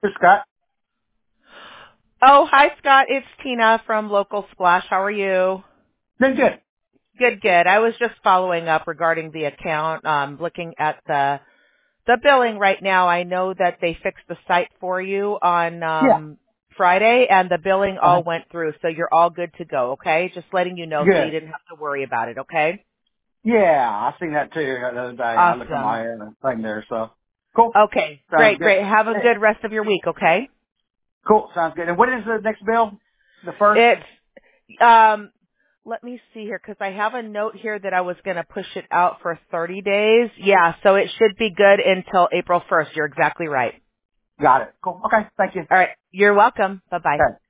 Hey, Scott. Oh, hi, Scott. It's Tina from Local Splash. How are you? Doing good. Good, good. I was just following up regarding the account, looking at the billing right now. I know that they fixed the site for you on Yeah. Friday, and the billing Uh-huh. all went through, so you're all good to go, okay? Just letting you know so you Good. didn't have to worry about it, okay? Yeah, I seen that too the other day. I looked at Awesome. my thing there, so cool. Okay, Sounds great, good. great. Have a Hey, good rest of your week, okay? cool. Sounds good. And when is the next bill? The first? It's let me see here because I have a note here that I was going to push it out for 30 days. Yeah, so it should be good until April 1st. You're exactly right. Got it. Cool. Okay. Thank you. All right. You're welcome. Bye-bye. Okay.